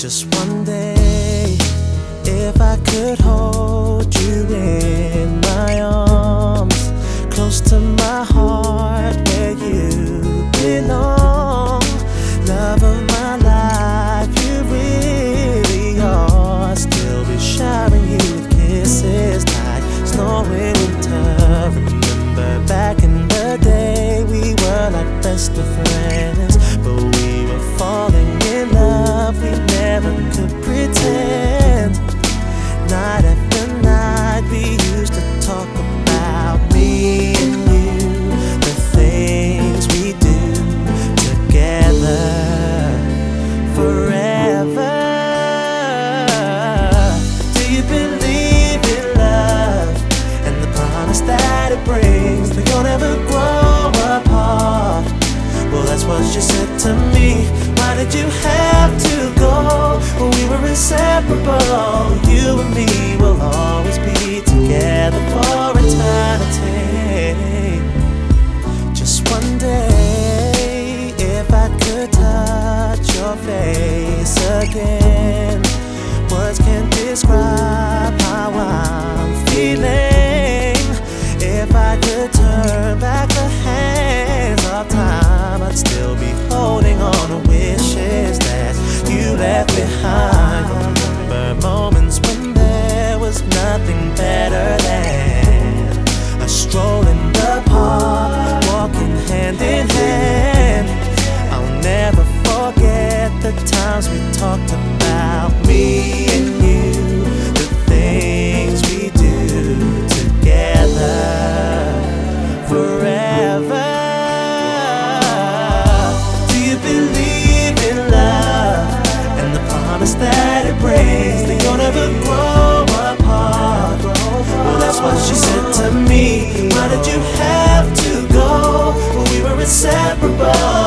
Just one day, if I could hold you in my arms, close to my heart where you belong. Love of my life, you really are. Still be showering you with kisses like snow in winter. Remember back in the day, we were like best of friends, but we were falling in love, we never could pretend. Night after night, we used to talk about me and you, the things we do together forever. Do you believe in love and the promise that it brings, that you'll never grow apart? Well, that's what you said to me. Why did you have to go? Well, we were inseparable. You and me will always be together for eternity. Just one day, if I could touch your face again, words can't describe how I'm feeling. If I could turn back the hands of time, I'd still be holding on to wishes that you left behind. Remember moments when there was nothing better than a stroll in the park, walking hand in hand. I'll never forget the times we talked about me and you, the things we do together forever. Do you believe in love and the promise that it brings, that you'll never grow apart? Well, that's what she said to me. Why did you have to go? Well, we were inseparable.